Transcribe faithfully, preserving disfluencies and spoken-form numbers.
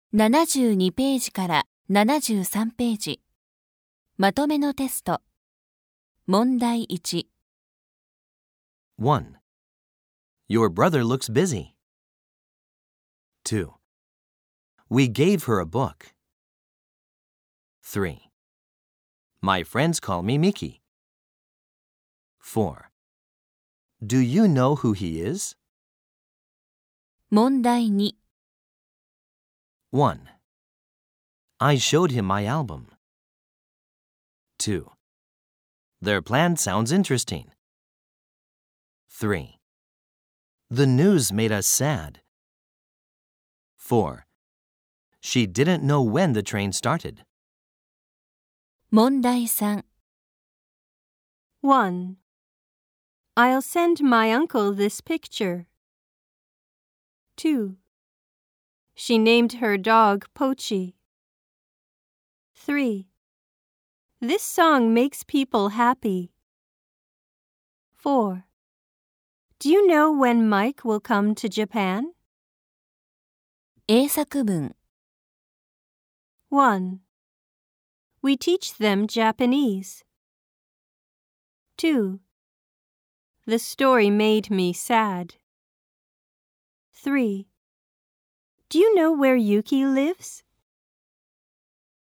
ななじゅうにページからななじゅうさんページ。まとめのテスト。問題いち。 one. Your brother looks busy. two. We gave her a book. three. My friends call me Mickey. four. Do you know who he is? 問題に。 one. I showed him my album. two. Their plan sounds interesting. three. The news made us sad. four. She didn't know when the train started. 問題さん。 one. I'll send my uncle this picture. two. She named her dog Pochi. three. This song makes people happy. four. Do you know when Mike will come to Japan? A 作文。 one. We teach them Japanese. two. The story made me sad. three. Do you know where Yuki lives?